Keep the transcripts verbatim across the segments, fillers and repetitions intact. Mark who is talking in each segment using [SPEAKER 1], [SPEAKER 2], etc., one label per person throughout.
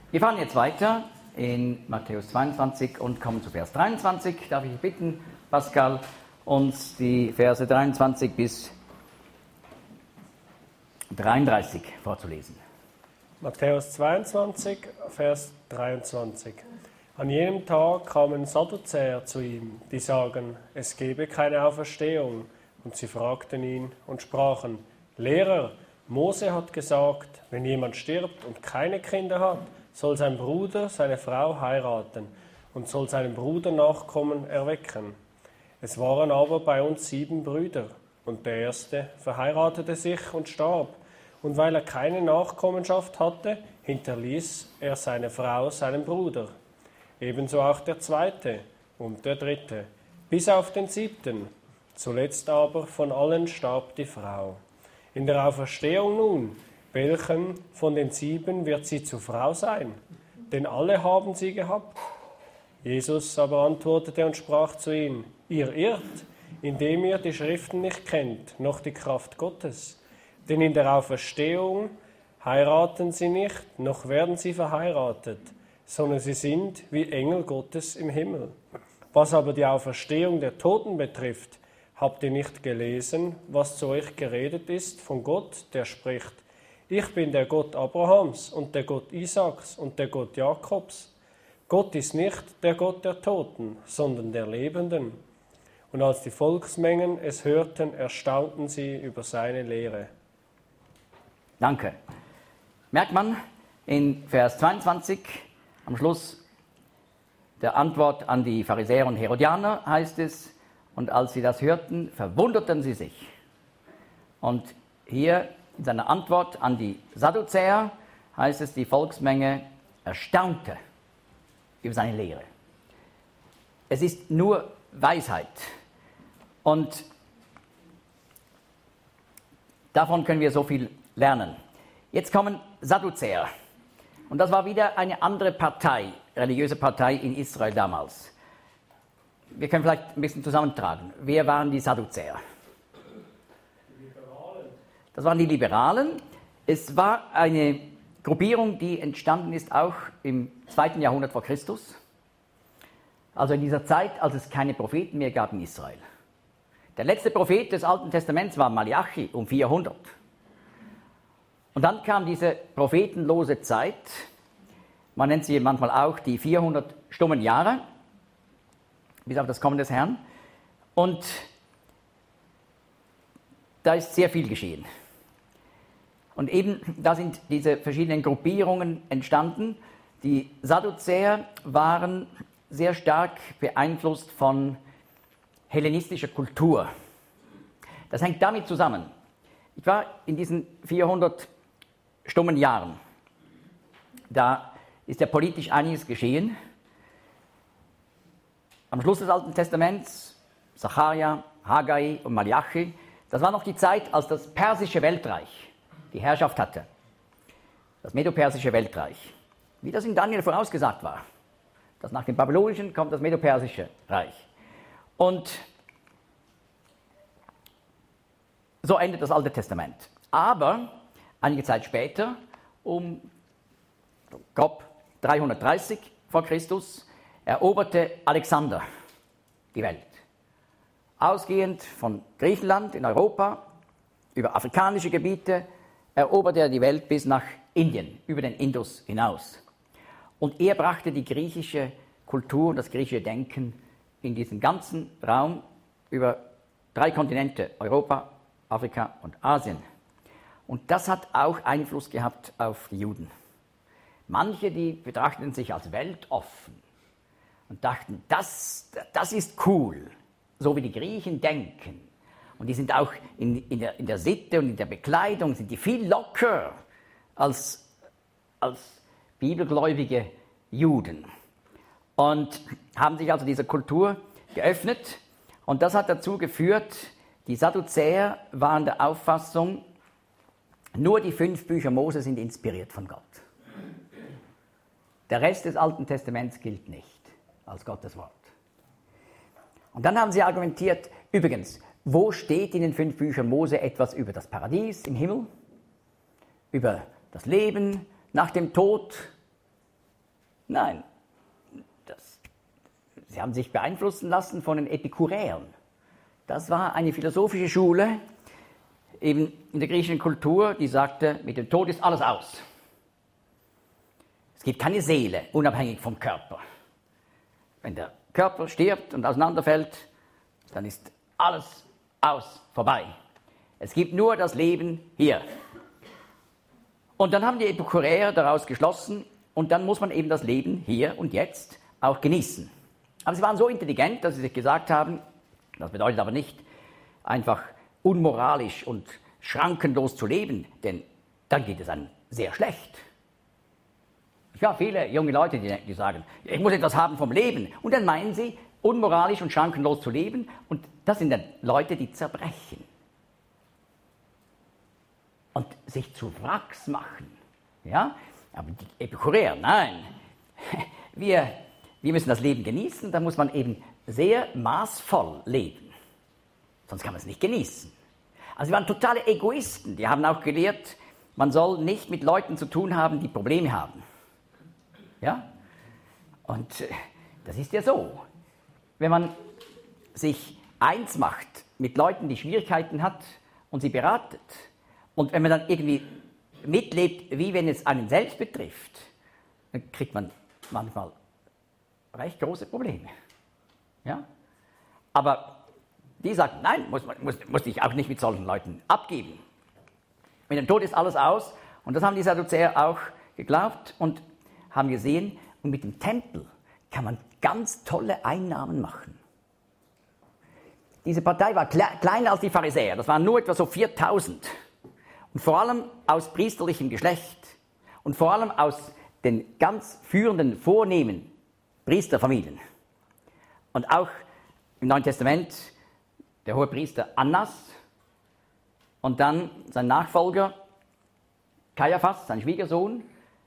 [SPEAKER 1] Wir fahren jetzt weiter in Matthäus zweiundzwanzig und kommen zu Vers dreiundzwanzig. Darf ich bitten, Pascal, uns die Verse dreiundzwanzig bis dreiunddreißig vorzulesen.
[SPEAKER 2] Matthäus zweiundzwanzig, Vers dreiundzwanzig. An jenem Tag kamen Sadduzäer zu ihm, die sagen, es gebe keine Auferstehung. Und sie fragten ihn und sprachen, Lehrer, Mose hat gesagt, wenn jemand stirbt und keine Kinder hat, soll sein Bruder seine Frau heiraten und soll seinem Bruder Nachkommen erwecken. Es waren aber bei uns sieben Brüder, und der erste verheiratete sich und starb. Und weil er keine Nachkommenschaft hatte, hinterließ er seine Frau seinem Bruder. Ebenso auch der zweite und der dritte, bis auf den siebten. Zuletzt aber von allen starb die Frau. In der Auferstehung nun, welchen von den sieben wird sie zur Frau sein? Denn alle haben sie gehabt. Jesus aber antwortete und sprach zu ihnen, ihr irrt, indem ihr die Schriften nicht kennt, noch die Kraft Gottes. Denn in der Auferstehung heiraten sie nicht, noch werden sie verheiratet, sondern sie sind wie Engel Gottes im Himmel. Was aber die Auferstehung der Toten betrifft, habt ihr nicht gelesen, was zu euch geredet ist von Gott, der spricht, ich bin der Gott Abrahams und der Gott Isaaks und der Gott Jakobs. Gott ist nicht der Gott der Toten, sondern der Lebenden. Und als die Volksmengen es hörten, erstaunten sie über seine Lehre.
[SPEAKER 1] Danke. Merkt man in Vers zweiundzwanzig, am Schluss der Antwort an die Pharisäer und Herodianer heißt es, und als sie das hörten, verwunderten sie sich. Und hier in seiner Antwort an die Sadduzäer heißt es, die Volksmenge erstaunte über seine Lehre. Es ist nur Weisheit. Und davon können wir so viel lernen. Jetzt kommen Sadduzäer. Und das war wieder eine andere Partei, religiöse Partei in Israel damals. Wir können vielleicht ein bisschen zusammentragen. Wer waren die Sadduzäer? Das waren die Liberalen. Es war eine Gruppierung, die entstanden ist auch im zweiten Jahrhundert vor Christus. Also in dieser Zeit, als es keine Propheten mehr gab in Israel. Der letzte Prophet des Alten Testaments war Malachi um vierhundert. Und dann kam diese prophetenlose Zeit. Man nennt sie manchmal auch die vierhundert stummen Jahre, bis auf das Kommen des Herrn. Und da ist sehr viel geschehen. Und eben, da sind diese verschiedenen Gruppierungen entstanden. Die Sadduzäer waren sehr stark beeinflusst von hellenistischer Kultur. Das hängt damit zusammen. Ich war in diesen vierhundert stummen Jahren. Da ist ja politisch einiges geschehen. Am Schluss des Alten Testaments, Sacharja, Haggai und Malachi, das war noch die Zeit, als das persische Weltreich die Herrschaft hatte. Das medopersische Weltreich. Wie das in Daniel vorausgesagt war. Dass nach dem Babylonischen kommt das medopersische Reich. Und so endet das Alte Testament. Aber einige Zeit später, um grob dreihundertdreißig vor Christus, eroberte Alexander die Welt. Ausgehend von Griechenland in Europa, über afrikanische Gebiete, eroberte er die Welt bis nach Indien, über den Indus hinaus. Und er brachte die griechische Kultur und das griechische Denken in diesen ganzen Raum über drei Kontinente, Europa, Afrika und Asien. Und das hat auch Einfluss gehabt auf die Juden. Manche, die betrachteten sich als weltoffen und dachten, das, das ist cool, so wie die Griechen denken. Und die sind auch in, in, der, in der Sitte und in der Bekleidung sind die viel locker als, als bibelgläubige Juden. Und haben sich also dieser Kultur geöffnet. Und das hat dazu geführt, die Sadduzäer waren der Auffassung, nur die fünf Bücher Mose sind inspiriert von Gott. Der Rest des Alten Testaments gilt nicht als Gottes Wort. Und dann haben sie argumentiert, übrigens, wo steht in den fünf Büchern Mose etwas über das Paradies im Himmel, über das Leben nach dem Tod? Nein, das, sie haben sich beeinflussen lassen von den Epikuräern. Das war eine philosophische Schule eben in der griechischen Kultur, die sagte, mit dem Tod ist alles aus. Es gibt keine Seele, unabhängig vom Körper. Wenn der Körper stirbt und auseinanderfällt, dann ist alles aus, vorbei. Es gibt nur das Leben hier. Und dann haben die Epikuräer daraus geschlossen, und dann muss man eben das Leben hier und jetzt auch genießen. Aber sie waren so intelligent, dass sie sich gesagt haben, das bedeutet aber nicht, einfach unmoralisch und schrankenlos zu leben, denn dann geht es einem sehr schlecht. Ja, viele junge Leute, die, die sagen, ich muss etwas haben vom Leben. Und dann meinen sie, unmoralisch und schrankenlos zu leben. Und das sind dann Leute, die zerbrechen. Und sich zu Wracks machen. Ja? Aber die Epikuräer, nein. Wir, wir müssen das Leben genießen, da muss man eben sehr maßvoll leben. Sonst kann man es nicht genießen. Also sie waren totale Egoisten. Die haben auch gelehrt, man soll nicht mit Leuten zu tun haben, die Probleme haben. Ja? Und äh, das ist ja so. Wenn man sich eins macht mit Leuten, die Schwierigkeiten hat und sie beratet, und wenn man dann irgendwie mitlebt, wie wenn es einen selbst betrifft, dann kriegt man manchmal recht große Probleme. Ja? Aber die sagen, nein, muss, muss, muss ich auch nicht mit solchen Leuten abgeben. Mit dem Tod ist alles aus, und das haben die Sadduzäer auch geglaubt und haben gesehen, und mit dem Tempel kann man ganz tolle Einnahmen machen. Diese Partei war kleiner als die Pharisäer, das waren nur etwa so viertausend. Und vor allem aus priesterlichem Geschlecht und vor allem aus den ganz führenden, vornehmen Priesterfamilien. Und auch im Neuen Testament der Hohepriester Annas und dann sein Nachfolger Kaiaphas, sein Schwiegersohn,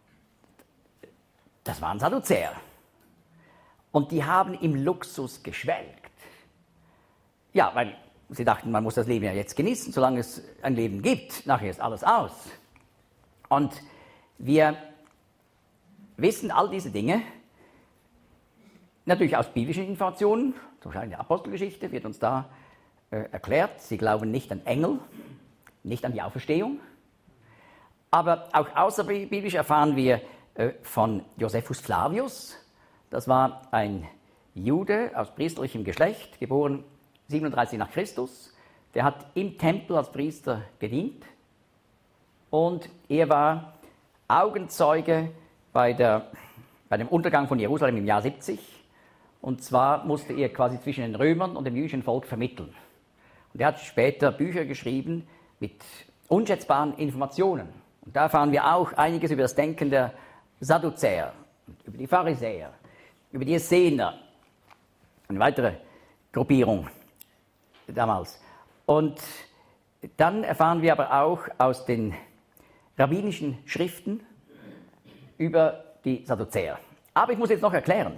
[SPEAKER 1] das waren Sadduzäer. Und die haben im Luxus geschwelgt. Ja, weil sie dachten, man muss das Leben ja jetzt genießen, solange es ein Leben gibt. Nachher ist alles aus. Und wir wissen all diese Dinge, natürlich aus biblischen Informationen, zum Beispiel in der Apostelgeschichte wird uns da äh, erklärt, sie glauben nicht an Engel, nicht an die Auferstehung. Aber auch außerbiblisch erfahren wir äh, von Josephus Flavius, das war ein Jude aus priesterlichem Geschlecht, geboren siebenunddreißig nach Christus, der hat im Tempel als Priester gedient und er war Augenzeuge bei, der, bei dem Untergang von Jerusalem im Jahr siebzig, und zwar musste er quasi zwischen den Römern und dem jüdischen Volk vermitteln. Und er hat später Bücher geschrieben mit unschätzbaren Informationen. Und da erfahren wir auch einiges über das Denken der Sadduzäer, über die Pharisäer, über die Essener, eine weitere Gruppierung damals. Und dann erfahren wir aber auch aus den rabbinischen Schriften über die Sadduzäer. Aber ich muss jetzt noch erklären,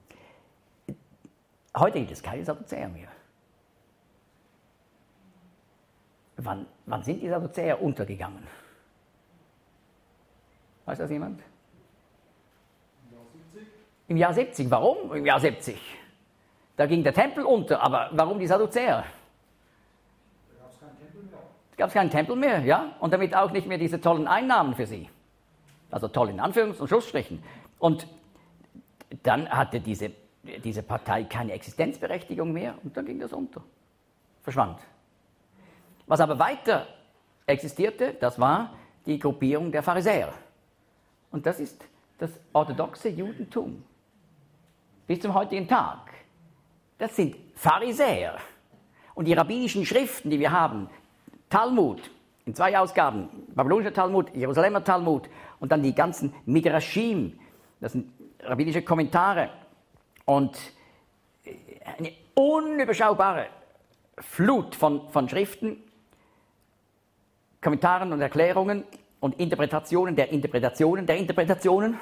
[SPEAKER 1] heute gibt es keine Sadduzäer mehr. Wann, wann sind die Sadduzäer untergegangen? Weiß das jemand? Im Jahr siebzig. Warum im Jahr siebzig? Da ging der Tempel unter, aber warum die Sadduzäer?
[SPEAKER 3] Da gab es keinen Tempel mehr.
[SPEAKER 1] Da gab es keinen Tempel mehr, ja? Und damit auch nicht mehr diese tollen Einnahmen für sie. Also toll in Anführungs- und Schlussstrichen. Und dann hatte diese, diese Partei keine Existenzberechtigung mehr und dann ging das unter. Verschwand. Was aber weiter existierte, das war die Gruppierung der Pharisäer. Und das ist das orthodoxe Judentum. Bis zum heutigen Tag. Das sind Pharisäer. Und die rabbinischen Schriften, die wir haben, Talmud, in zwei Ausgaben, babylonischer Talmud, Jerusalemer Talmud und dann die ganzen Midrashim, das sind rabbinische Kommentare und eine unüberschaubare Flut von, von Schriften, Kommentaren und Erklärungen und Interpretationen der Interpretationen der Interpretationen.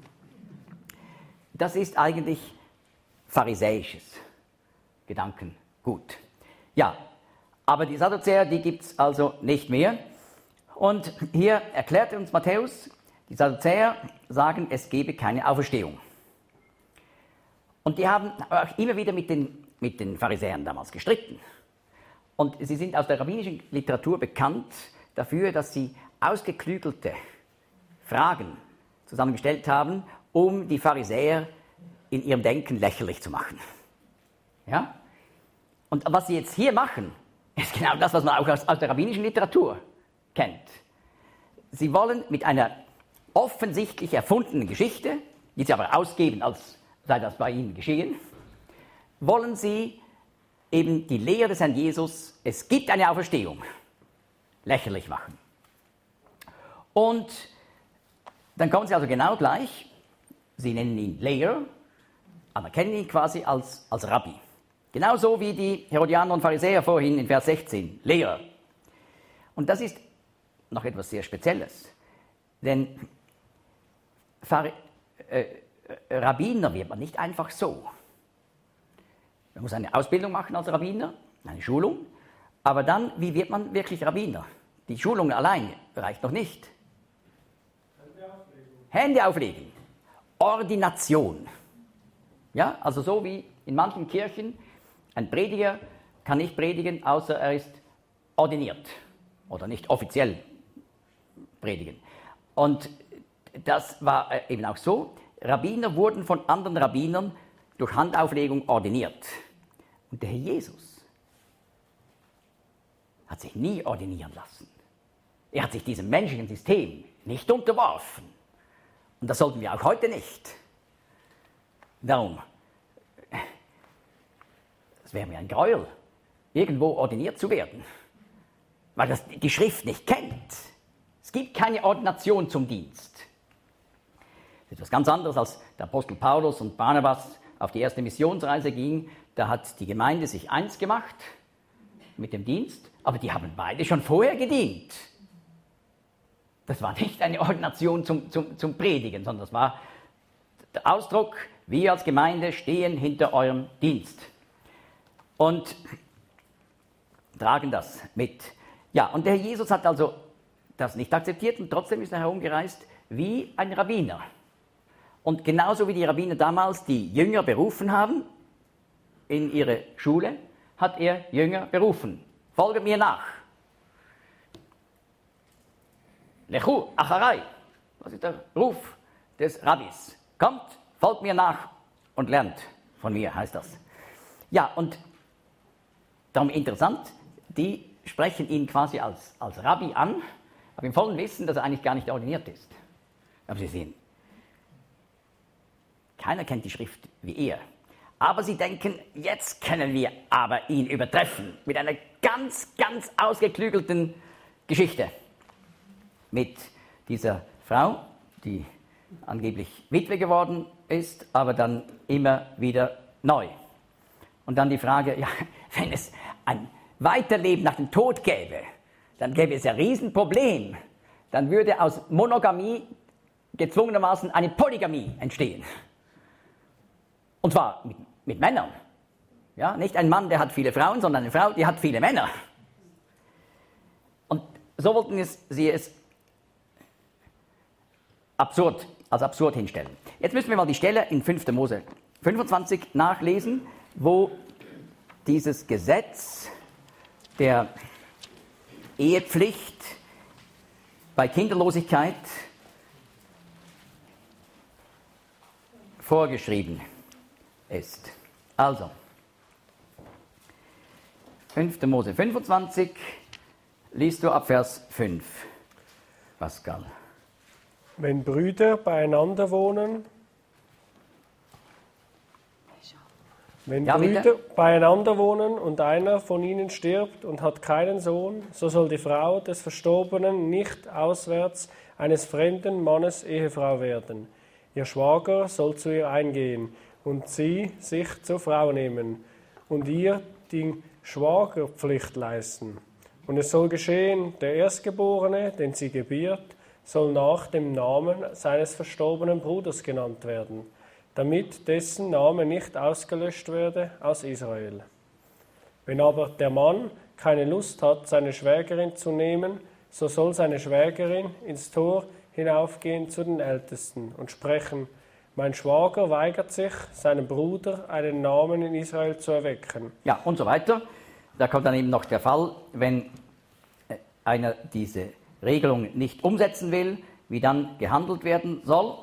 [SPEAKER 1] Das ist eigentlich pharisäisches Gedankengut. Ja, aber die Sadduzäer, die gibt es also nicht mehr. Und hier erklärt uns Matthäus, die Sadduzäer sagen, es gebe keine Auferstehung. Und die haben auch immer wieder mit den, mit den Pharisäern damals gestritten. Und sie sind aus der rabbinischen Literatur bekannt dafür, dass sie ausgeklügelte Fragen zusammengestellt haben, um die Pharisäer in ihrem Denken lächerlich zu machen. Ja? Und was sie jetzt hier machen, ist genau das, was man auch aus, aus der rabbinischen Literatur kennt. Sie wollen mit einer offensichtlich erfundenen Geschichte, die sie aber ausgeben, als sei das bei ihnen geschehen, wollen sie eben die Lehre des Herrn Jesus, es gibt eine Auferstehung, lächerlich machen. Und dann kommen sie also genau gleich, sie nennen ihn Lehrer, anerkennen ihn quasi als, als Rabbi. Genauso wie die Herodianer und Pharisäer vorhin in Vers sechzehn, Lehrer. Und das ist noch etwas sehr Spezielles, denn Phari- äh, Rabbiner wird man nicht einfach so. Man muss eine Ausbildung machen als Rabbiner, eine Schulung, aber dann, wie wird man wirklich Rabbiner? Die Schulung allein reicht noch nicht. Hände auflegen. Hände auflegen. Ordination. Ja, also so wie in manchen Kirchen, ein Prediger kann nicht predigen, außer er ist ordiniert oder nicht offiziell predigen. Und das war eben auch so. Rabbiner wurden von anderen Rabbinern durch Handauflegung ordiniert. Und der Herr Jesus hat sich nie ordinieren lassen. Er hat sich diesem menschlichen System nicht unterworfen. Und das sollten wir auch heute nicht. Darum, es wäre mir ein Gräuel, irgendwo ordiniert zu werden, weil das die Schrift nicht kennt. Es gibt keine Ordination zum Dienst. Das ist etwas ganz anderes, als der Apostel Paulus und Barnabas auf die erste Missionsreise gingen. Da hat die Gemeinde sich eins gemacht mit dem Dienst, aber die haben beide schon vorher gedient. Das war nicht eine Ordination zum, zum, zum Predigen, sondern das war der Ausdruck, wir als Gemeinde stehen hinter eurem Dienst und tragen das mit. Ja, und der Herr Jesus hat also das nicht akzeptiert und trotzdem ist er herumgereist wie ein Rabbiner. Und genauso wie die Rabbiner damals die Jünger berufen haben in ihre Schule, hat er Jünger berufen. Folget mir nach. Lechu, Acharai. Das ist der Ruf des Rabbis. Kommt, folgt mir nach und lernt von mir, heißt das. Ja, und darum interessant, die sprechen ihn quasi als, als Rabbi an, aber im vollen Wissen, dass er eigentlich gar nicht ordiniert ist. Aber Sie sehen, keiner kennt die Schrift wie er. Aber sie denken, jetzt können wir aber ihn übertreffen mit einer ganz, ganz ausgeklügelten Geschichte. Mit dieser Frau, die angeblich Witwe geworden ist, aber dann immer wieder neu. Und dann die Frage, ja, wenn es ein Weiterleben nach dem Tod gäbe, dann gäbe es ein Riesenproblem. Dann würde aus Monogamie gezwungenermaßen eine Polygamie entstehen. Und zwar mit, mit Männern. Ja, nicht ein Mann, der hat viele Frauen, sondern eine Frau, die hat viele Männer. Und so wollten es, sie es absurd, als absurd hinstellen. Jetzt müssen wir mal die Stelle in fünfter Mose fünfundzwanzig nachlesen, wo dieses Gesetz der Ehepflicht bei Kinderlosigkeit vorgeschrieben ist. Also, fünfter Mose fünfundzwanzig, liest du ab Vers fünf, Pascal.
[SPEAKER 2] Wenn Brüder beieinander wohnen, wenn
[SPEAKER 1] Ja,
[SPEAKER 2] Brüder
[SPEAKER 1] bitte?
[SPEAKER 2] beieinander wohnen und einer von ihnen stirbt und hat keinen Sohn, so soll die Frau des Verstorbenen nicht auswärts eines fremden Mannes Ehefrau werden. Ihr Schwager soll zu ihr eingehen und sie sich zur Frau nehmen und ihr die Schwagerpflicht leisten. Und es soll geschehen, der Erstgeborene, den sie gebiert, soll nach dem Namen seines verstorbenen Bruders genannt werden, damit dessen Name nicht ausgelöscht werde aus Israel. Wenn aber der Mann keine Lust hat, seine Schwägerin zu nehmen, so soll seine Schwägerin ins Tor hinaufgehen zu den Ältesten und sprechen: Mein Schwager weigert sich, seinem Bruder einen Namen in Israel zu erwecken.
[SPEAKER 1] Ja, und so weiter. Da kommt dann eben noch der Fall, wenn einer diese Regelung nicht umsetzen will, wie dann gehandelt werden soll.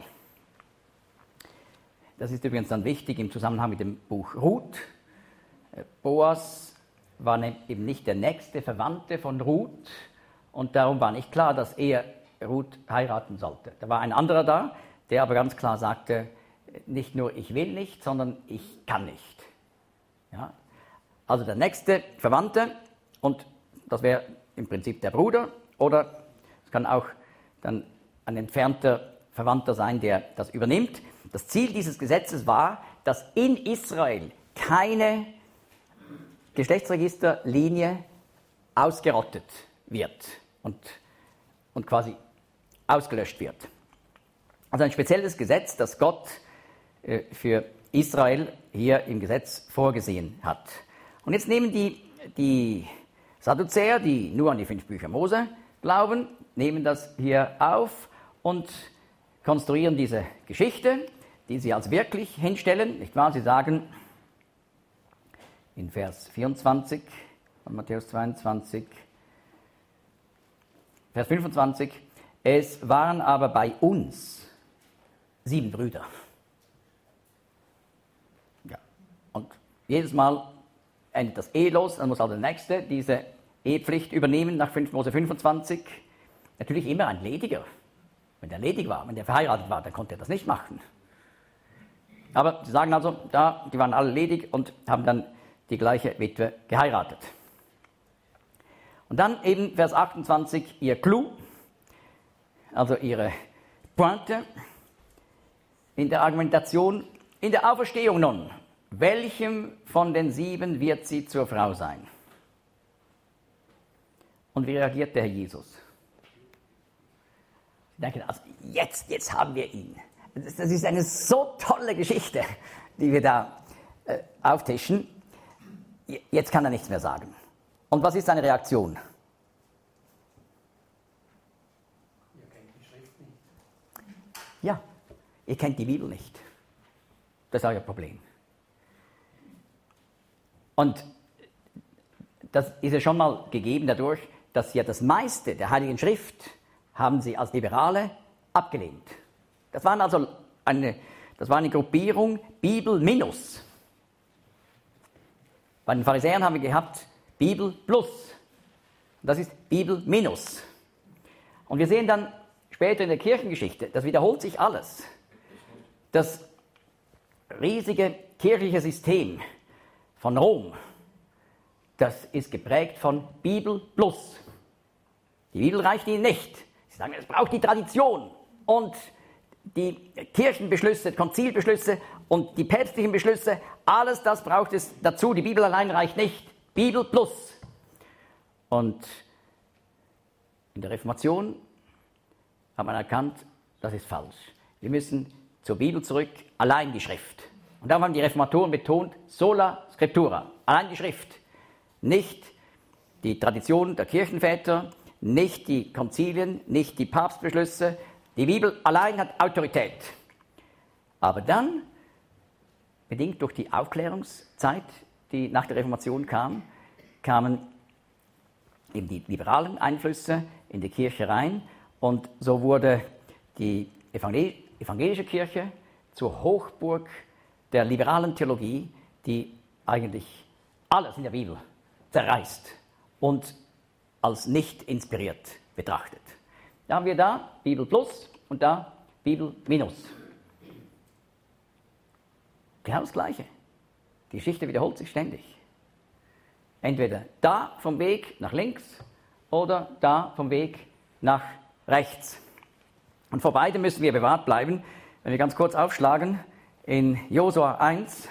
[SPEAKER 1] Das ist übrigens dann wichtig im Zusammenhang mit dem Buch Ruth. Boas war eben nicht der nächste Verwandte von Ruth und darum war nicht klar, dass er Ruth heiraten sollte. Da war ein anderer da, der aber ganz klar sagte, nicht nur ich will nicht, sondern ich kann nicht. Ja? Also der nächste Verwandte, und das wäre im Prinzip der Bruder, oder es kann auch dann ein entfernter Verwandter sein, der das übernimmt. Das Ziel dieses Gesetzes war, dass in Israel keine Geschlechtsregisterlinie ausgerottet wird und, und quasi ausgelöscht wird. Also ein spezielles Gesetz, das Gott äh, für Israel hier im Gesetz vorgesehen hat. Und jetzt nehmen die, die Sadduzäer, die nur an die fünf Bücher Mose glauben, nehmen das hier auf und konstruieren diese Geschichte, die sie als wirklich hinstellen, nicht wahr? Sie sagen in Vers vierundzwanzig von Matthäus zweiundzwanzig, Vers fünfundzwanzig, es waren aber bei uns sieben Brüder. Ja. Und jedes Mal endet das ehelos, dann muss also der Nächste diese Ehepflicht übernehmen nach fünf Mose fünfundzwanzig. Natürlich immer ein Lediger. Wenn der ledig war, wenn der verheiratet war, dann konnte er das nicht machen. Aber sie sagen also, da, die waren alle ledig und haben dann die gleiche Witwe geheiratet. Und dann eben Vers achtundzwanzig, ihr Clou, also ihre Pointe in der Argumentation, in der Auferstehung nun. Welchem von den sieben wird sie zur Frau sein? Und wie reagiert der Herr Jesus? Sie denken, also jetzt, jetzt haben wir ihn. Das ist eine so tolle Geschichte, die wir da äh, auftischen. Jetzt kann er nichts mehr sagen. Und was ist seine Reaktion?
[SPEAKER 3] Ihr kennt die Schrift nicht.
[SPEAKER 1] Ja, ihr kennt die Bibel nicht. Das ist euer Problem. Und das ist ja schon mal gegeben dadurch, dass ja das meiste der Heiligen Schrift haben sie als Liberale abgelehnt. Das waren also eine, das war eine Gruppierung Bibel minus. Bei den Pharisäern haben wir gehabt Bibel plus. Das ist Bibel minus. Und wir sehen dann später in der Kirchengeschichte, das wiederholt sich alles. Das riesige kirchliche System von Rom, das ist geprägt von Bibel plus. Die Bibel reicht ihnen nicht. Sie sagen, es braucht die Tradition und die Kirchenbeschlüsse, Konzilbeschlüsse und die päpstlichen Beschlüsse, alles das braucht es dazu. Die Bibel allein reicht nicht. Bibel plus. Und in der Reformation hat man erkannt, das ist falsch. Wir müssen zur Bibel zurück, allein die Schrift. Und darum haben die Reformatoren betont, sola scriptura, allein die Schrift. Nicht die Tradition der Kirchenväter, nicht die Konzilien, nicht die Papstbeschlüsse. Die Bibel allein hat Autorität. Aber dann, bedingt durch die Aufklärungszeit, die nach der Reformation kam, kamen eben die liberalen Einflüsse in die Kirche rein und so wurde die evangelische Kirche zur Hochburg der liberalen Theologie, die eigentlich alles in der Bibel zerreißt und als nicht inspiriert betrachtet. Da haben wir da Bibel plus und da Bibel minus. Genau das Gleiche. Die Geschichte wiederholt sich ständig. Entweder da vom Weg nach links oder da vom Weg nach rechts. Und vor beidem müssen wir bewahrt bleiben. Wenn wir ganz kurz aufschlagen, in Josua eins,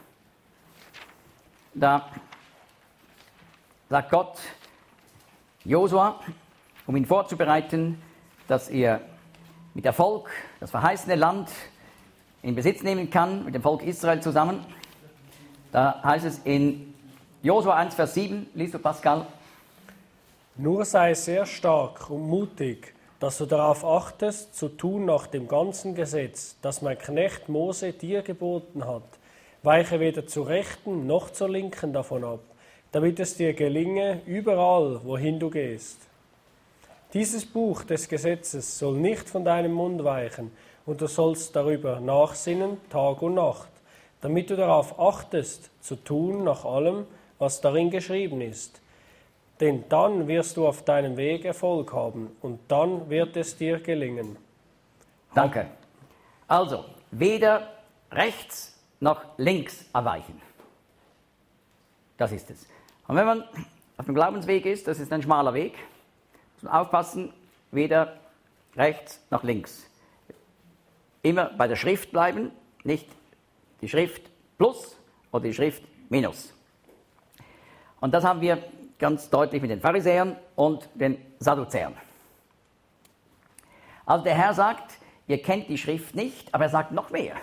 [SPEAKER 1] da sagt Gott, Josua, um ihn vorzubereiten, dass er mit Erfolg das verheißene Land in Besitz nehmen kann, mit dem Volk Israel zusammen. Da heißt es in Josua eins, Vers sieben, liest du Pascal?
[SPEAKER 2] Nur sei sehr stark und mutig, dass du darauf achtest, zu tun nach dem ganzen Gesetz, das mein Knecht Mose dir geboten hat. Weiche weder zur Rechten noch zur Linken davon ab, damit es dir gelinge, überall, wohin du gehst. Dieses Buch des Gesetzes soll nicht von deinem Mund weichen, und du sollst darüber nachsinnen, Tag und Nacht, damit du darauf achtest, zu tun nach allem, was darin geschrieben ist. Denn dann wirst du auf deinem Weg Erfolg haben, und dann wird es dir gelingen.
[SPEAKER 1] Danke. Also, weder rechts noch links erweichen. Das ist es. Und wenn man auf dem Glaubensweg ist, das ist ein schmaler Weg, muss man aufpassen, weder rechts noch links. Immer bei der Schrift bleiben, nicht die Schrift plus oder die Schrift minus. Und das haben wir ganz deutlich mit den Pharisäern und den Sadduzäern. Also der Herr sagt, ihr kennt die Schrift nicht, aber er sagt noch mehr.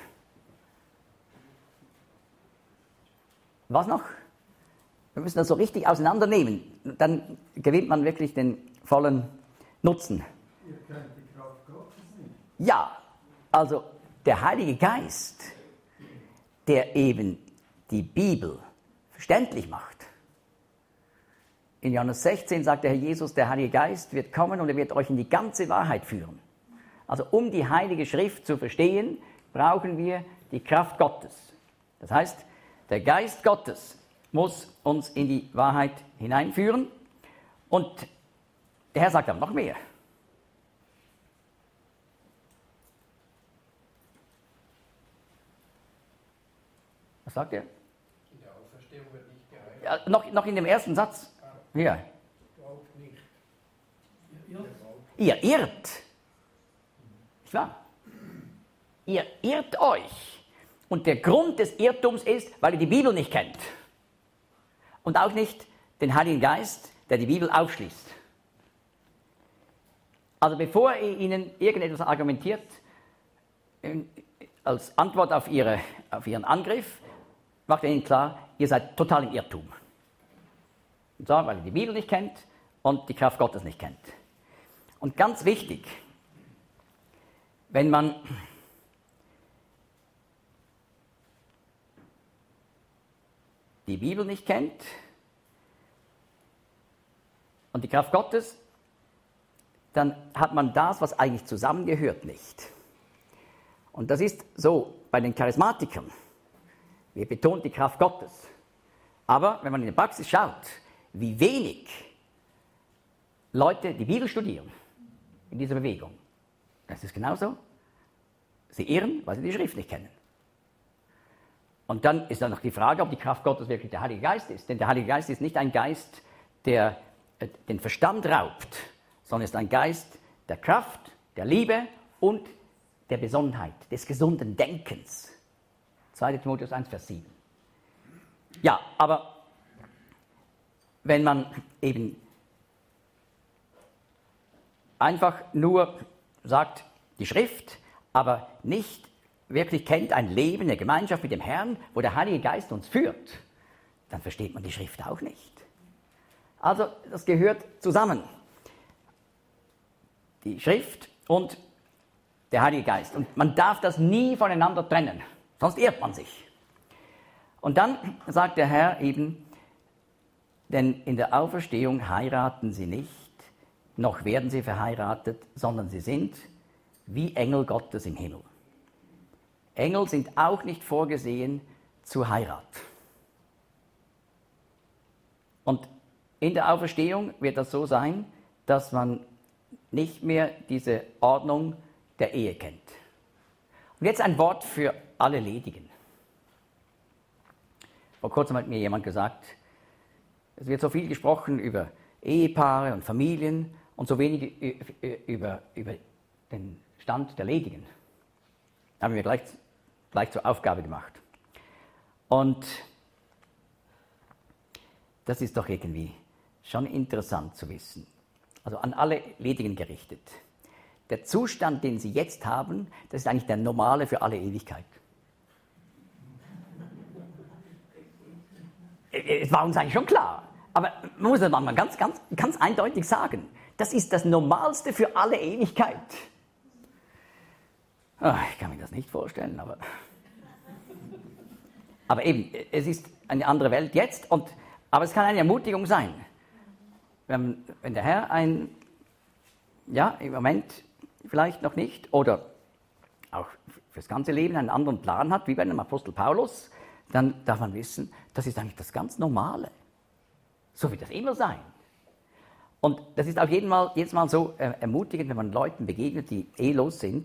[SPEAKER 1] Was noch? Wir müssen das so richtig auseinandernehmen. Dann gewinnt man wirklich den vollen Nutzen.
[SPEAKER 3] Ihr kennt die Kraft Gottes nicht.
[SPEAKER 1] Ja, also der Heilige Geist, der eben die Bibel verständlich macht. In Johannes sechzehn sagt der Herr Jesus, der Heilige Geist wird kommen und er wird euch in die ganze Wahrheit führen. Also um die Heilige Schrift zu verstehen, brauchen wir die Kraft Gottes. Das heißt, der Geist Gottes muss uns in die Wahrheit hineinführen. Und der Herr sagt aber noch mehr. Was sagt er?
[SPEAKER 3] In der Auferstehung wird nicht geheilt.
[SPEAKER 1] Ja, noch, noch in dem ersten Satz. Hier.
[SPEAKER 3] Glaubt nicht.
[SPEAKER 1] Ihr irrt. Nicht wahr? Ihr irrt euch. Und der Grund des Irrtums ist, weil ihr die Bibel nicht kennt. Und auch nicht den Heiligen Geist, der die Bibel aufschließt. Also bevor ihr ihnen irgendetwas argumentiert, als Antwort auf, ihre, auf ihren Angriff, macht er ihnen klar, ihr seid total im Irrtum. Und zwar, weil ihr die Bibel nicht kennt und die Kraft Gottes nicht kennt. Und ganz wichtig, wenn man die Bibel nicht kennt und die Kraft Gottes, dann hat man das, was eigentlich zusammengehört, nicht. Und das ist so bei den Charismatikern. Wir betonen die Kraft Gottes. Aber wenn man in der Praxis schaut, wie wenig Leute die Bibel studieren in dieser Bewegung, das ist genauso. Sie irren, weil sie die Schrift nicht kennen. Und dann ist dann noch die Frage, ob die Kraft Gottes wirklich der Heilige Geist ist. Denn der Heilige Geist ist nicht ein Geist, der äh, den Verstand raubt, sondern ist ein Geist der Kraft, der Liebe und der Besonnenheit, des gesunden Denkens. zweiter Timotheus eins, Vers sieben. Ja, aber wenn man eben einfach nur sagt, die Schrift, aber nicht wirklich kennt ein Leben, eine Gemeinschaft mit dem Herrn, wo der Heilige Geist uns führt, dann versteht man die Schrift auch nicht. Also das gehört zusammen. Die Schrift und der Heilige Geist. Und man darf das nie voneinander trennen, sonst irrt man sich. Und dann sagt der Herr eben, denn in der Auferstehung heiraten sie nicht, noch werden sie verheiratet, sondern sie sind wie Engel Gottes im Himmel. Engel sind auch nicht vorgesehen zur Heirat. Und in der Auferstehung wird das so sein, dass man nicht mehr diese Ordnung der Ehe kennt. Und jetzt ein Wort für alle Ledigen. Vor kurzem hat mir jemand gesagt, es wird so viel gesprochen über Ehepaare und Familien und so wenig über, über den Stand der Ledigen. Da haben wir gleich, gleich zur Aufgabe gemacht. Und das ist doch irgendwie schon interessant zu wissen. Also an alle Ledigen gerichtet. Der Zustand, den sie jetzt haben, das ist eigentlich der normale für alle Ewigkeit. Es war uns eigentlich schon klar. Aber man muss das mal ganz, ganz, ganz eindeutig sagen. Das ist das Normalste für alle Ewigkeit. Ach, ich kann mir das nicht vorstellen, aber... Aber eben, es ist eine andere Welt jetzt, und, aber es kann eine Ermutigung sein. Wenn, wenn der Herr ein, ja, im Moment vielleicht noch nicht, oder auch fürs ganze Leben einen anderen Plan hat, wie bei dem Apostel Paulus, dann darf man wissen, das ist eigentlich das ganz Normale. So wird das immer sein. Und das ist auch jeden Mal, jedes Mal so äh, ermutigend, wenn man Leuten begegnet, die ehelos sind.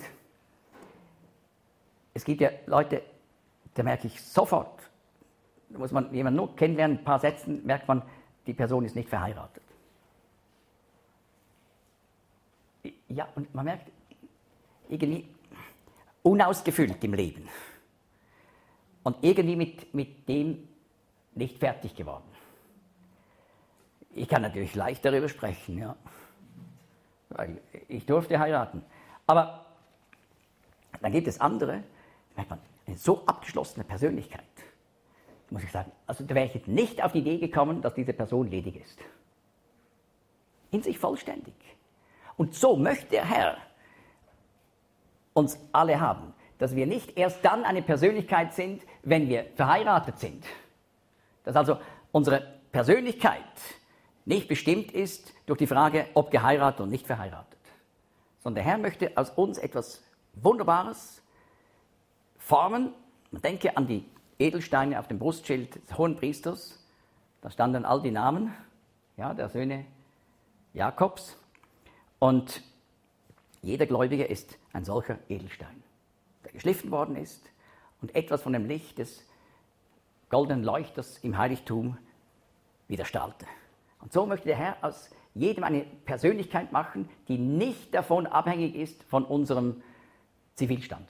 [SPEAKER 1] Es gibt ja Leute, da merke ich sofort, da muss man jemanden nur kennenlernen, ein paar Sätzen, merkt man, die Person ist nicht verheiratet. Ja, und man merkt, irgendwie unausgefüllt im Leben. Und irgendwie mit, mit dem nicht fertig geworden. Ich kann natürlich leicht darüber sprechen, ja. Weil ich durfte heiraten. Aber dann gibt es andere, da merkt man, eine so abgeschlossene Persönlichkeit, muss ich sagen, also da wäre ich jetzt nicht auf die Idee gekommen, dass diese Person ledig ist. In sich vollständig. Und so möchte der Herr uns alle haben, dass wir nicht erst dann eine Persönlichkeit sind, wenn wir verheiratet sind. Dass also unsere Persönlichkeit nicht bestimmt ist durch die Frage, ob geheiratet und nicht verheiratet. Sondern der Herr möchte aus uns etwas Wunderbares formen. Man denke an die Edelsteine auf dem Brustschild des Hohenpriesters. Da standen all die Namen, ja, der Söhne Jakobs. Und jeder Gläubige ist ein solcher Edelstein, der geschliffen worden ist und etwas von dem Licht des goldenen Leuchters im Heiligtum widerstrahlte. Und so möchte der Herr aus jedem eine Persönlichkeit machen, die nicht davon abhängig ist von unserem Zivilstand.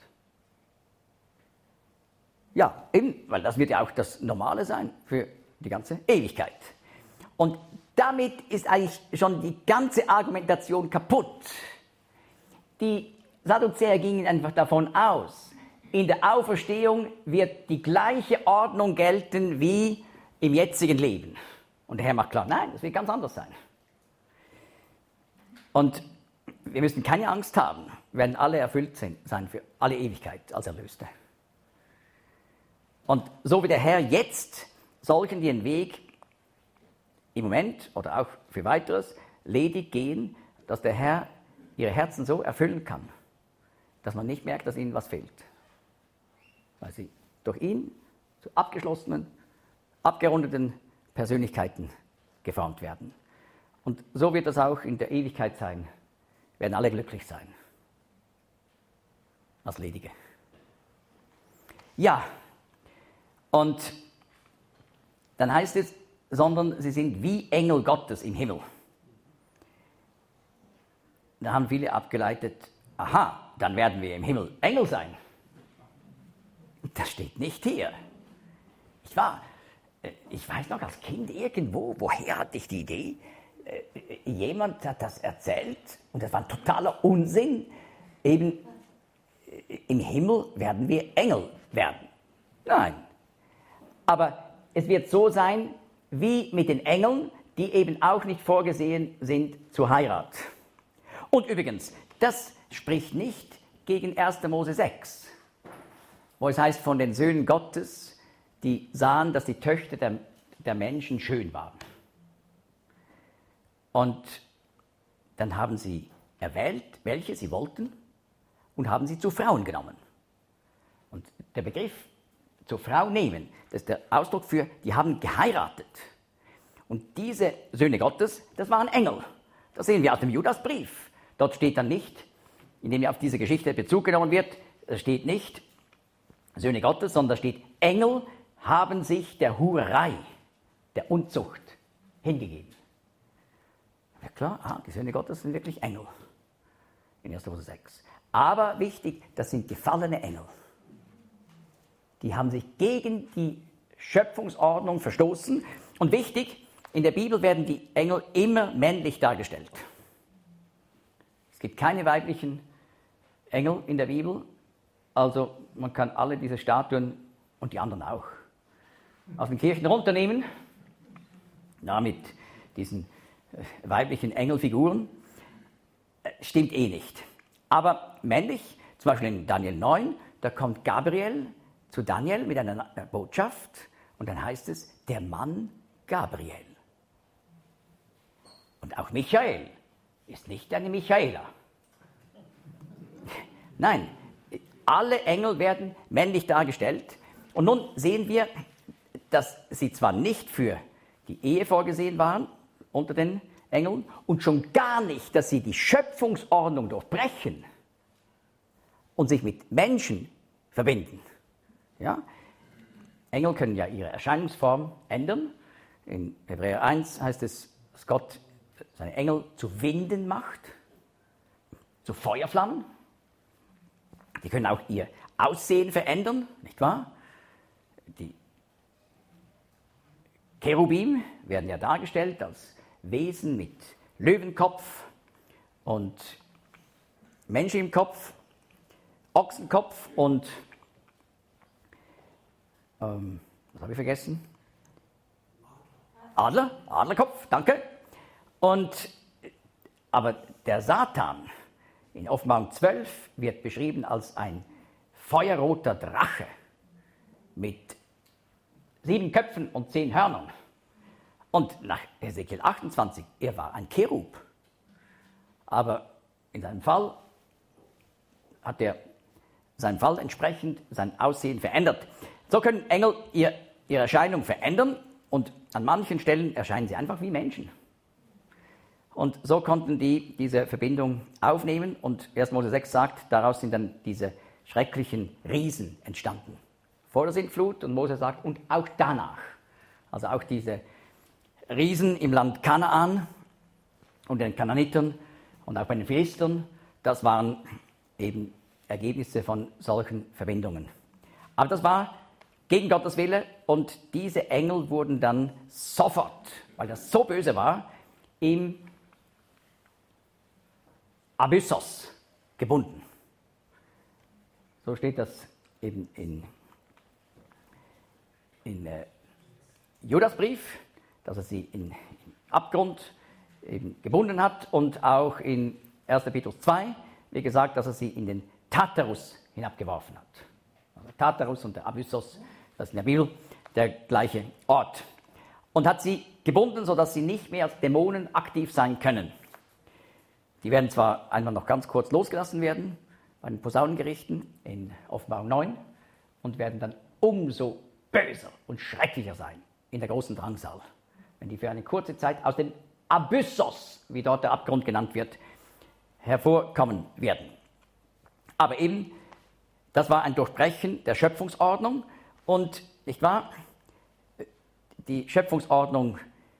[SPEAKER 1] Ja, eben, weil das wird ja auch das Normale sein für die ganze Ewigkeit. Und damit ist eigentlich schon die ganze Argumentation kaputt. Die Sadduzäer gingen einfach davon aus, in der Auferstehung wird die gleiche Ordnung gelten wie im jetzigen Leben. Und der Herr macht klar, nein, das wird ganz anders sein. Und wir müssen keine Angst haben, wir werden alle erfüllt sein für alle Ewigkeit als Erlöste. Und so wie der Herr jetzt solchen, die den Weg im Moment oder auch für weiteres ledig gehen, dass der Herr ihre Herzen so erfüllen kann, dass man nicht merkt, dass ihnen was fehlt. Weil sie durch ihn zu abgeschlossenen, abgerundeten Persönlichkeiten geformt werden. Und so wird das auch in der Ewigkeit sein. Werden alle glücklich sein. Als Ledige. Ja, und dann heißt es, sondern sie sind wie Engel Gottes im Himmel. Da haben viele abgeleitet, aha, dann werden wir im Himmel Engel sein. Das steht nicht hier. Ich war, ich weiß noch als Kind irgendwo, woher hatte ich die Idee? Jemand hat das erzählt und das war ein totaler Unsinn. Eben im Himmel werden wir Engel werden. Nein. Aber es wird so sein, wie mit den Engeln, die eben auch nicht vorgesehen sind zur Heirat. Und übrigens, das spricht nicht gegen erster Mose sechs, wo es heißt von den Söhnen Gottes, die sahen, dass die Töchter der, der Menschen schön waren. Und dann haben sie erwählt, welche sie wollten, und haben sie zu Frauen genommen. Und der Begriff zur Frau nehmen, das ist der Ausdruck für, die haben geheiratet. Und diese Söhne Gottes, das waren Engel. Das sehen wir aus dem Judasbrief. Dort steht dann nicht, indem ja auf diese Geschichte Bezug genommen wird, steht nicht Söhne Gottes, sondern da steht, Engel haben sich der Hurerei, der Unzucht hingegeben. Ja klar, ah, die Söhne Gottes sind wirklich Engel. In erster Mose sechs. Aber wichtig, das sind gefallene Engel. Die haben sich gegen die Schöpfungsordnung verstoßen. Und wichtig, in der Bibel werden die Engel immer männlich dargestellt. Es gibt keine weiblichen Engel in der Bibel. Also man kann alle diese Statuen und die anderen auch aus den Kirchen runternehmen. Ja, mit diesen weiblichen Engelfiguren. stimmt eh nicht. Aber männlich, zum Beispiel in Daniel neun, da kommt Gabriel zu Daniel mit einer Botschaft und dann heißt es, der Mann Gabriel. Und auch Michael ist nicht eine Michaela. Nein, alle Engel werden männlich dargestellt. Und nun sehen wir, dass sie zwar nicht für die Ehe vorgesehen waren unter den Engeln und schon gar nicht, dass sie die Schöpfungsordnung durchbrechen und sich mit Menschen verbinden. Ja? Engel können ja ihre Erscheinungsform ändern. In Hebräer eins heißt es, dass Gott seine Engel zu Winden macht, zu Feuerflammen. Die können auch ihr Aussehen verändern, nicht wahr? Die Cherubim werden ja dargestellt als Wesen mit Löwenkopf und Menschen im Kopf, Ochsenkopf und, ähm, was habe ich vergessen? Adler, Adlerkopf, danke. Und, aber der Satan in Offenbarung zwölf wird beschrieben als ein feuerroter Drache mit sieben Köpfen und zehn Hörnern. Und nach Hesekiel achtundzwanzig, er war ein Cherub. Aber in seinem Fall hat er seinem Fall entsprechend sein Aussehen verändert. So können Engel ihr, ihre Erscheinung verändern und an manchen Stellen erscheinen sie einfach wie Menschen. Und so konnten die diese Verbindung aufnehmen und erster Mose sechs sagt, daraus sind dann diese schrecklichen Riesen entstanden. Vor der Sintflut und Mose sagt, und auch danach. Also auch diese Riesen im Land Kanaan und den Kanaanitern und auch bei den Philistern, das waren eben Ergebnisse von solchen Verbindungen. Aber das war gegen Gottes Wille und diese Engel wurden dann sofort, weil das so böse war, im Abyssos gebunden. So steht das eben in, in äh, Judasbrief, dass er sie in, im Abgrund eben gebunden hat und auch in erster Petrus zwei, wie gesagt, dass er sie in den Tartarus hinabgeworfen hat. Also Tartarus und der Abyssos, das ist in der Bibel der gleiche Ort. Und hat sie gebunden, sodass sie nicht mehr als Dämonen aktiv sein können. Die werden zwar einmal noch ganz kurz losgelassen werden, bei den Posaunengerichten in Offenbarung neun, und werden dann umso böser und schrecklicher sein in der großen Drangsal, wenn die für eine kurze Zeit aus dem Abyssos, wie dort der Abgrund genannt wird, hervorkommen werden. Aber eben, das war ein Durchbrechen der Schöpfungsordnung und, nicht wahr, die Schöpfungsordnung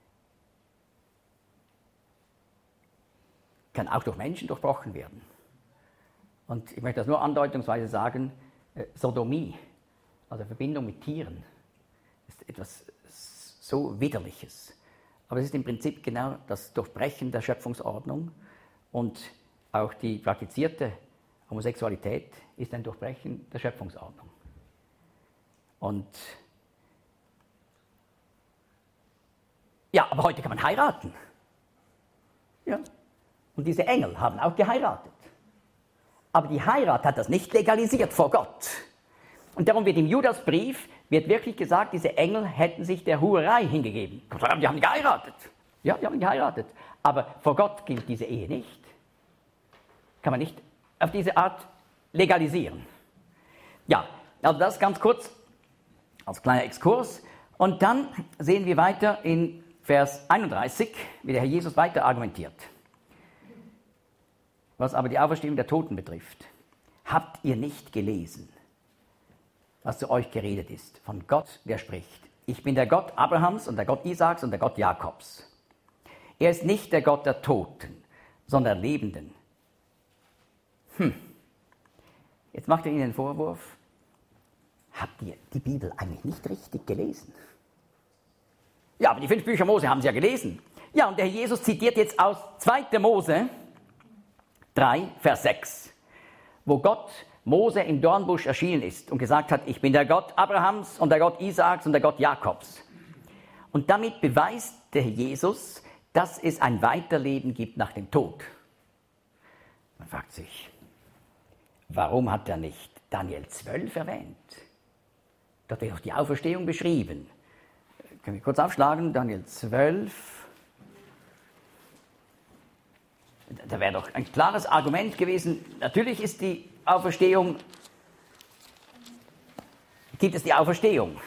[SPEAKER 1] kann auch durch Menschen durchbrochen werden. Und ich möchte das nur andeutungsweise sagen, äh, Sodomie, also Verbindung mit Tieren, ist etwas so Widerliches. Aber es ist im Prinzip genau das Durchbrechen der Schöpfungsordnung und auch die praktizierte Homosexualität ist ein Durchbrechen der Schöpfungsordnung. Und ja, aber heute kann man heiraten. Ja. Und diese Engel haben auch geheiratet. Aber die Heirat hat das nicht legalisiert vor Gott. Und darum wird im Judasbrief wird wirklich gesagt, diese Engel hätten sich der Hurerei hingegeben. Die haben geheiratet. Ja, die haben geheiratet. Aber vor Gott gilt diese Ehe nicht. Kann man nicht auf diese Art legalisieren. Ja, also das ganz kurz als kleiner Exkurs. Und dann sehen wir weiter in Vers einunddreißig, wie der Herr Jesus weiter argumentiert. Was aber die Auferstehung der Toten betrifft, habt ihr nicht gelesen, was zu euch geredet ist, von Gott, der spricht. Ich bin der Gott Abrahams und der Gott Isaaks und der Gott Jakobs. Er ist nicht der Gott der Toten, sondern der Lebenden. Hm. Jetzt macht er ihnen den Vorwurf, habt ihr die Bibel eigentlich nicht richtig gelesen? Ja, aber die fünf Bücher Mose haben sie ja gelesen. Ja, und der Herr Jesus zitiert jetzt aus zweiter Mose drei, Vers sechs, wo Gott Mose im Dornbusch erschienen ist und gesagt hat, ich bin der Gott Abrahams und der Gott Isaaks und der Gott Jakobs. Und damit beweist der Herr Jesus, dass es ein Weiterleben gibt nach dem Tod. Man fragt sich, warum hat er nicht Daniel zwölf erwähnt? Dort wird doch die Auferstehung beschrieben. Können wir kurz aufschlagen, Daniel zwölf. Da wäre doch ein klares Argument gewesen, natürlich ist die Auferstehung, gibt es die Auferstehung.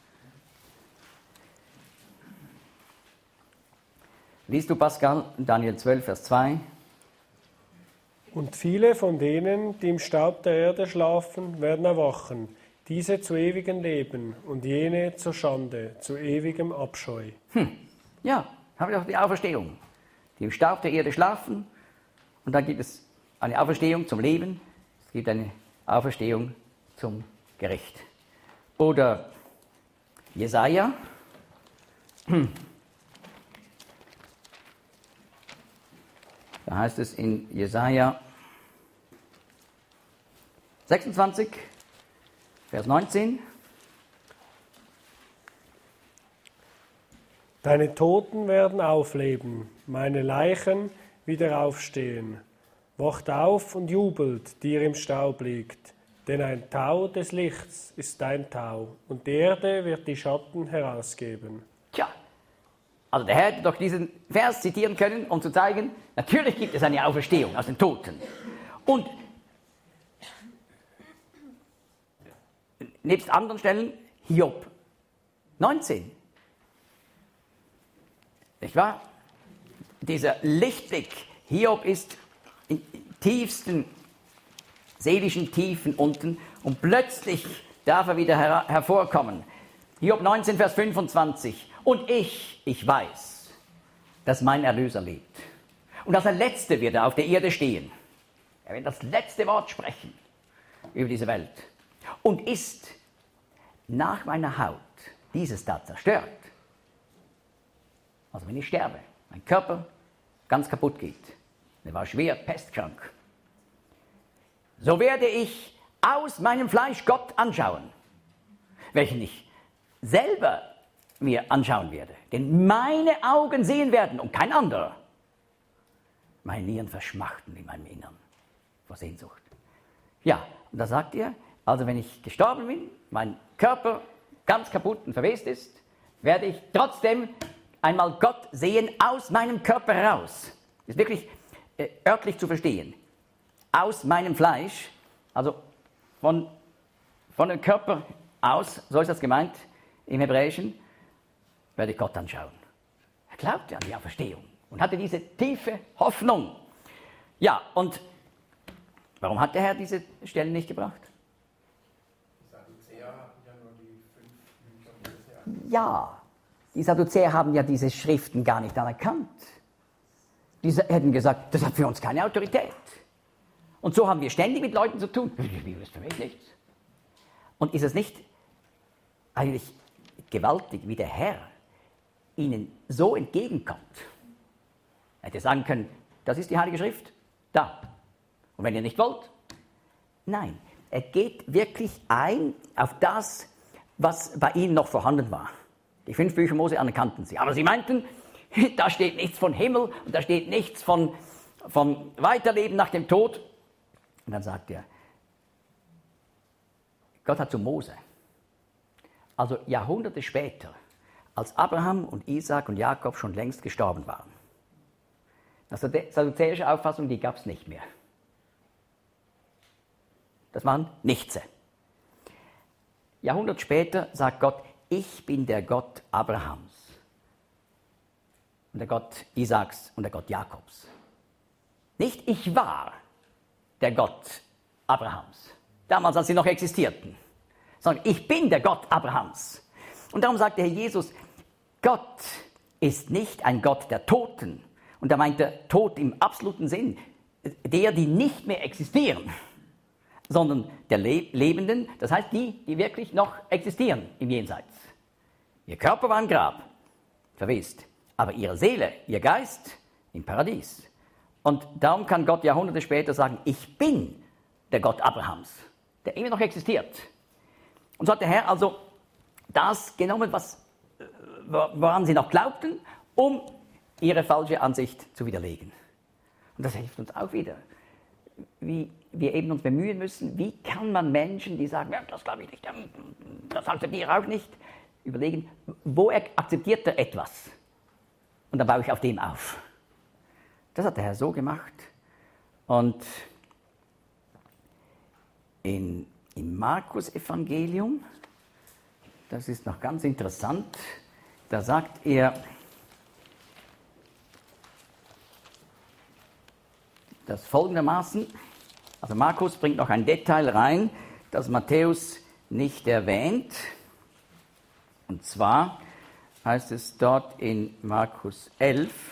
[SPEAKER 1] Liest du, Pascal, Daniel zwölf, Vers zwei?
[SPEAKER 2] Und viele von denen, die im Staub der Erde schlafen, werden erwachen, diese zu ewigem Leben und jene zur Schande, zu ewigem Abscheu.
[SPEAKER 1] Hm. Ja, haben wir doch die Auferstehung. Die im Staub der Erde schlafen und dann gibt es eine Auferstehung zum Leben, es gibt eine Auferstehung zum Gericht. Oder Jesaja. Hm. Da heißt es in Jesaja sechsundzwanzig, Vers neunzehn.
[SPEAKER 2] Deine Toten werden aufleben, meine Leichen wieder aufstehen. Wacht auf und jubelt, die ihr im Staub liegt, denn ein Tau des Lichts ist dein Tau, und die Erde wird die Schatten herausgeben.
[SPEAKER 1] Tja, also der Herr hätte doch diesen Vers zitieren können, um zu zeigen, natürlich gibt es eine Auferstehung aus den Toten. Und nebst anderen Stellen Hiob neunzehn. Nicht wahr? Dieser Lichtblick. Hiob ist in tiefsten seelischen Tiefen unten und plötzlich darf er wieder her- hervorkommen. Hiob neunzehn, Vers fünfundzwanzig. Und ich, ich weiß, dass mein Erlöser lebt. Und als der Letzte wird er auf der Erde stehen. Er wird das letzte Wort sprechen über diese Welt. Und ist nach meiner Haut dieses da zerstört. Also wenn ich sterbe, mein Körper ganz kaputt geht, er war schwer pestkrank, so werde ich aus meinem Fleisch Gott anschauen, welchen ich selber mir anschauen werde. Denn meine Augen sehen werden und kein anderer. Meine Nieren verschmachten in meinem Innern vor Sehnsucht. Ja, und da sagt er, also wenn ich gestorben bin, mein Körper ganz kaputt und verwest ist, werde ich trotzdem einmal Gott sehen aus meinem Körper heraus. Das ist wirklich äh, örtlich zu verstehen. Aus meinem Fleisch, also von, von dem Körper aus, so ist das gemeint im Hebräischen, werde ich Gott anschauen. Er glaubte an die Auferstehung und hatte diese tiefe Hoffnung. Ja, und warum hat der Herr diese Stellen nicht gebracht? Ja, die Sadduzäer haben ja diese Schriften gar nicht anerkannt. Die hätten gesagt, das hat für uns keine Autorität. Und so haben wir ständig mit Leuten zu tun. Die Bibel ist für mich nichts. Und ist es nicht eigentlich gewaltig, wie der Herr ihnen so entgegenkommt? Er hätte sagen können, das ist die Heilige Schrift, da. Und wenn ihr nicht wollt, nein, er geht wirklich ein auf das, was bei ihnen noch vorhanden war. Die fünf Bücher Mose anerkannten sie. Aber sie meinten, da steht nichts von Himmel und da steht nichts von, von Weiterleben nach dem Tod. Und dann sagt er, Gott hat zu Mose, also Jahrhunderte später, als Abraham und Isaac und Jakob schon längst gestorben waren. Das sadduzäische Auffassung, die gab es nicht mehr. Das waren Nichtse. Jahrhundert später sagt Gott, ich bin der Gott Abrahams und der Gott Isaaks und der Gott Jakobs. Nicht ich war der Gott Abrahams, damals als sie noch existierten, sondern ich bin der Gott Abrahams. Und darum sagt der Herr Jesus, Gott ist nicht ein Gott der Toten. Und da meint er Tod im absoluten Sinn, der, die nicht mehr existieren, sondern der Le- Lebenden, das heißt die, die wirklich noch existieren im Jenseits. Ihr Körper war im Grab, verwest, aber ihre Seele, ihr Geist im Paradies. Und darum kann Gott Jahrhunderte später sagen, ich bin der Gott Abrahams, der immer noch existiert. Und so hat der Herr also das genommen, was, woran sie noch glaubten, um ihre falsche Ansicht zu widerlegen. Und das hilft uns auch wieder. wie wir eben uns bemühen müssen, wie kann man Menschen, die sagen, ja, das glaube ich nicht, das akzeptiere ich auch nicht, überlegen, wo er akzeptiert er etwas? Und dann baue ich auf dem auf. Das hat der Herr so gemacht. Und in, im Markus-Evangelium, das ist noch ganz interessant, da sagt er, das folgendermaßen, also Markus bringt noch ein Detail rein, das Matthäus nicht erwähnt. Und zwar heißt es dort in Markus elf,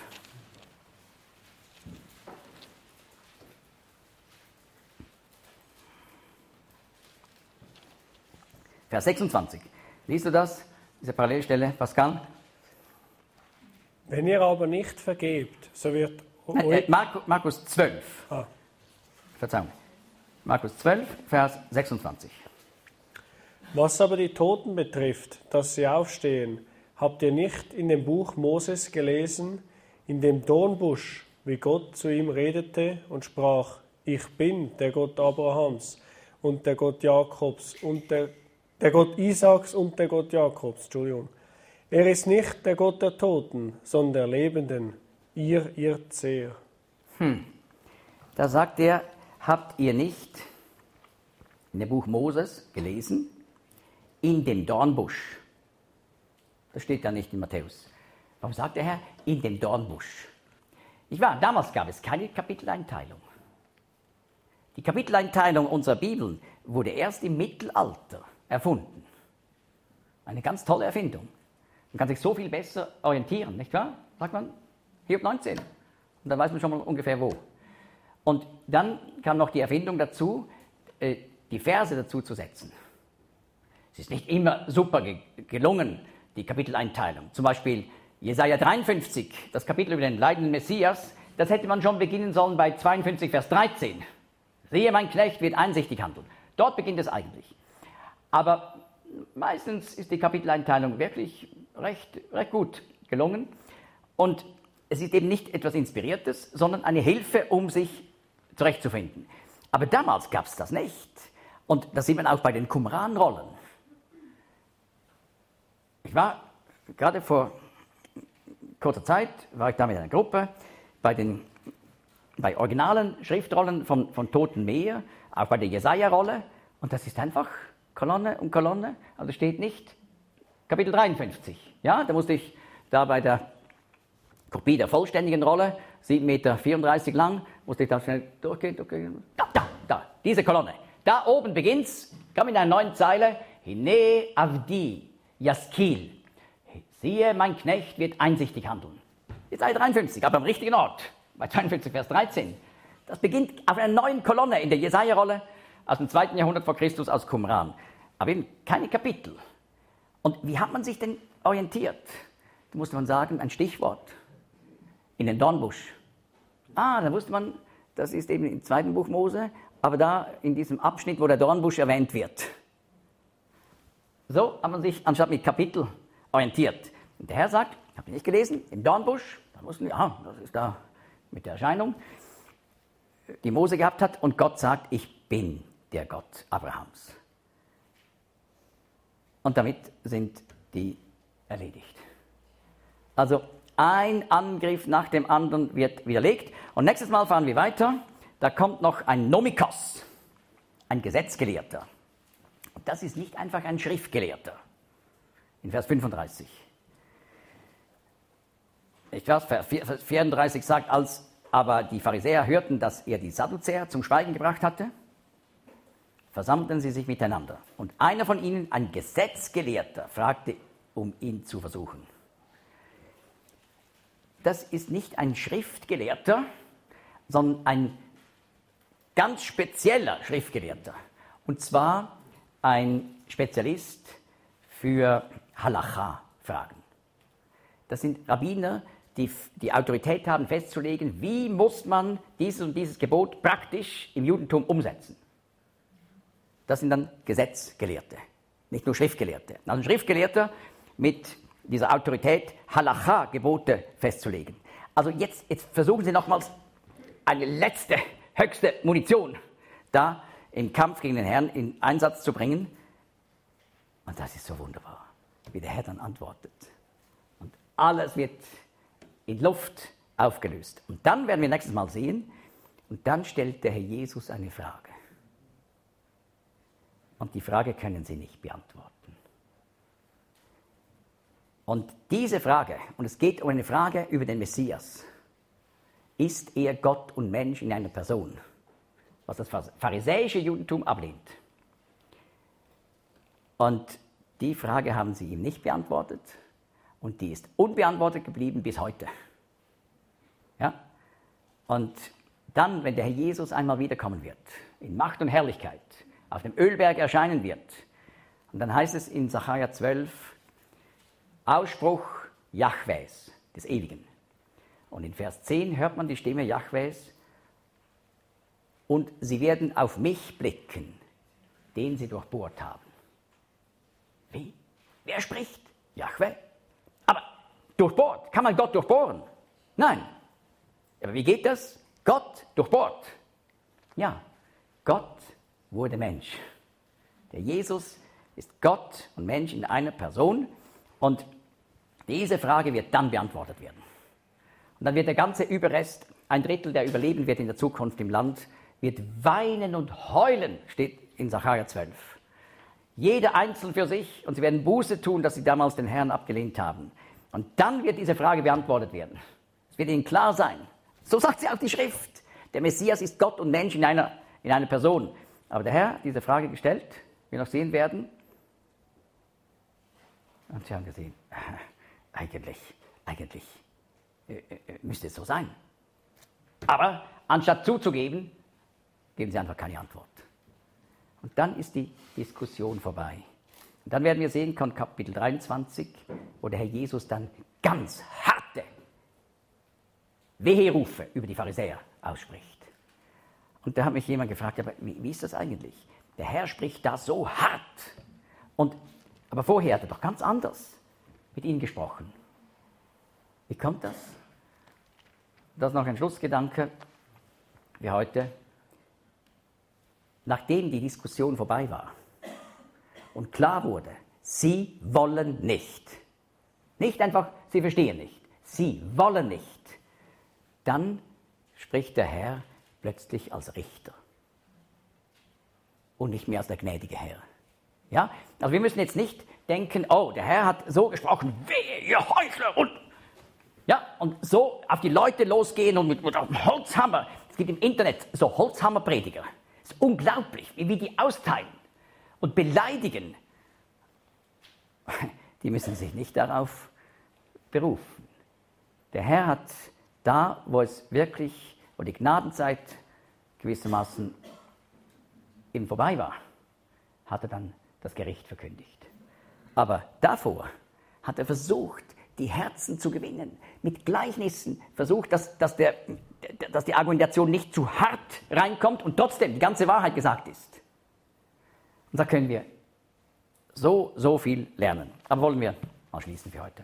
[SPEAKER 1] Vers sechsundzwanzig. Liest du das, diese Parallelstelle, Pascal?
[SPEAKER 2] Wenn ihr aber nicht vergebt, so wird...
[SPEAKER 1] Nein, äh, Markus, Markus zwölf.
[SPEAKER 2] Ah.
[SPEAKER 1] Verzeihung. Markus zwölf, Vers sechsundzwanzig.
[SPEAKER 2] Was aber die Toten betrifft, dass sie aufstehen, habt ihr nicht in dem Buch Moses gelesen, in dem Dornbusch, wie Gott zu ihm redete und sprach, ich bin der Gott Abrahams und der Gott Jakobs und der, der Gott Isaaks und der Gott Jakobs. Entschuldigung. Er ist nicht der Gott der Toten, sondern der Lebenden. Ihr irrt sehr.
[SPEAKER 1] Hm. Da sagt er, habt ihr nicht in dem Buch Moses gelesen, in dem Dornbusch. Das steht da nicht in Matthäus. Warum sagt der Herr, in dem Dornbusch? Ich war, damals gab es keine Kapiteleinteilung. Die Kapiteleinteilung unserer Bibeln wurde erst im Mittelalter erfunden. Eine ganz tolle Erfindung. Man kann sich so viel besser orientieren, nicht wahr? Sagt man, Hiob neunzehn. Und dann weiß man schon mal ungefähr wo. Und dann kam noch die Erfindung dazu, die Verse dazu zu setzen. Es ist nicht immer super gelungen, die Kapiteleinteilung. Zum Beispiel Jesaja dreiundfünfzig, das Kapitel über den leidenden Messias, das hätte man schon beginnen sollen bei zweiundfünfzig, Vers dreizehn. Siehe, mein Knecht wird einsichtig handeln. Dort beginnt es eigentlich. Aber meistens ist die Kapiteleinteilung wirklich recht, recht gut gelungen. Und es ist eben nicht etwas Inspiriertes, sondern eine Hilfe, um sich zurechtzufinden. Aber damals gab es das nicht. Und das sieht man auch bei den Qumran-Rollen. Ich war gerade vor kurzer Zeit, war ich da mit einer Gruppe bei den bei originalen Schriftrollen von, von Toten Meer, auch bei der Jesaja-Rolle. Und das ist einfach Kolonne um Kolonne. Also steht nicht Kapitel dreiundfünfzig. Ja, da musste ich da bei der Kopie der vollständigen Rolle, sieben Meter vierunddreißig lang, musste ich da schnell durchgehen, durchgehen. Da, da, da, diese Kolonne. Da oben beginnt's, kam in einer neuen Zeile, Hine Avdi Yaskil. Siehe, mein Knecht wird einsichtig handeln. Jesaja dreiundfünfzig, aber am richtigen Ort. Bei zweiundfünfzig, Vers dreizehn. Das beginnt auf einer neuen Kolonne in der Jesaja-Rolle aus dem zweiten Jahrhundert vor Christus aus Qumran. Aber eben keine Kapitel. Und wie hat man sich denn orientiert? Da musste man sagen, ein Stichwort. In den Dornbusch. Ah, da wusste man, das ist eben im zweiten Buch Mose, aber da in diesem Abschnitt, wo der Dornbusch erwähnt wird. So hat man sich anstatt mit Kapitel orientiert. Und der Herr sagt, habt ihr nicht gelesen, im Dornbusch, da wussten wir, ah, das ist da mit der Erscheinung, die Mose gehabt hat, und Gott sagt, ich bin der Gott Abrahams. Und damit sind die erledigt. Also ein Angriff nach dem anderen wird widerlegt. Und nächstes Mal fahren wir weiter. Da kommt noch ein Nomikos, ein Gesetzgelehrter. Und das ist nicht einfach ein Schriftgelehrter. In Vers fünfunddreißig. Vers vierunddreißig sagt, als aber die Pharisäer hörten, dass er die Sadduzäer zum Schweigen gebracht hatte, versammelten sie sich miteinander. Und einer von ihnen, ein Gesetzgelehrter, fragte, um ihn zu versuchen. Das ist nicht ein Schriftgelehrter, sondern ein ganz spezieller Schriftgelehrter. Und zwar ein Spezialist für Halacha-Fragen. Das sind Rabbiner, die die Autorität haben, festzulegen, wie muss man dieses und dieses Gebot praktisch im Judentum umsetzen. Das sind dann Gesetzgelehrte, nicht nur Schriftgelehrte. Also ein Schriftgelehrter mit dieser Autorität, Halacha-Gebote festzulegen. Also jetzt, jetzt versuchen Sie nochmals eine letzte höchste Munition da im Kampf gegen den Herrn in Einsatz zu bringen. Und das ist so wunderbar, wie der Herr dann antwortet. Und alles wird in Luft aufgelöst. Und dann werden wir nächstes Mal sehen, und dann stellt der Herr Jesus eine Frage. Und die Frage können Sie nicht beantworten. Und diese Frage, und es geht um eine Frage über den Messias, ist er Gott und Mensch in einer Person, was das pharisäische Judentum ablehnt. Und die Frage haben sie ihm nicht beantwortet und die ist unbeantwortet geblieben bis heute. Ja? Und dann, wenn der Herr Jesus einmal wiederkommen wird, in Macht und Herrlichkeit, auf dem Ölberg erscheinen wird, und dann heißt es in Sacharja zwölf, Ausspruch Jahwes, des Ewigen. Und in Vers zehn hört man die Stimme Jahwes, und sie werden auf mich blicken, den sie durchbohrt haben. Wie? Wer spricht? Jahwe. Aber durchbohrt, kann man Gott durchbohren? Nein. Aber wie geht das? Gott durchbohrt. Ja, Gott wurde Mensch. Der Jesus ist Gott und Mensch in einer Person, und diese Frage wird dann beantwortet werden. Und dann wird der ganze Überrest, ein Drittel, der überleben wird in der Zukunft im Land, wird weinen und heulen, steht in Sacharja zwölf. Jeder einzeln für sich, und sie werden Buße tun, dass sie damals den Herrn abgelehnt haben. Und dann wird diese Frage beantwortet werden. Es wird ihnen klar sein. So sagt sie auch die Schrift. Der Messias ist Gott und Mensch in einer, in einer Person. Aber der Herr hat diese Frage gestellt, wir noch sehen werden. Und sie haben gesehen, eigentlich, eigentlich äh, äh, müsste es so sein. Aber anstatt zuzugeben, geben sie einfach keine Antwort. Und dann ist die Diskussion vorbei. Und dann werden wir sehen, Kapitel dreiundzwanzig, wo der Herr Jesus dann ganz harte Weherufe über die Pharisäer ausspricht. Und da hat mich jemand gefragt, aber wie, wie ist das eigentlich? Der Herr spricht da so hart. Und, aber vorher hat er doch ganz anders mit ihnen gesprochen. Wie kommt das? Das ist noch ein Schlussgedanke für heute. Nachdem die Diskussion vorbei war und klar wurde, sie wollen nicht, nicht einfach, sie verstehen nicht, sie wollen nicht, dann spricht der Herr plötzlich als Richter und nicht mehr als der gnädige Herr. Ja? Also wir müssen jetzt nicht denken, oh, der Herr hat so gesprochen, wehe, ihr Heuchler, und, ja, und so auf die Leute losgehen und mit, mit einem Holzhammer. Es gibt im Internet so Holzhammerprediger. Es ist unglaublich, wie die austeilen und beleidigen. Die müssen sich nicht darauf berufen. Der Herr hat da, wo es wirklich, wo die Gnadenzeit gewissermaßen eben vorbei war, hat er dann das Gericht verkündigt. Aber davor hat er versucht, die Herzen zu gewinnen, mit Gleichnissen versucht, dass, dass, der, dass die Argumentation nicht zu hart reinkommt und trotzdem die ganze Wahrheit gesagt ist. Und da können wir so, so viel lernen. Aber wollen wir mal schließen für heute.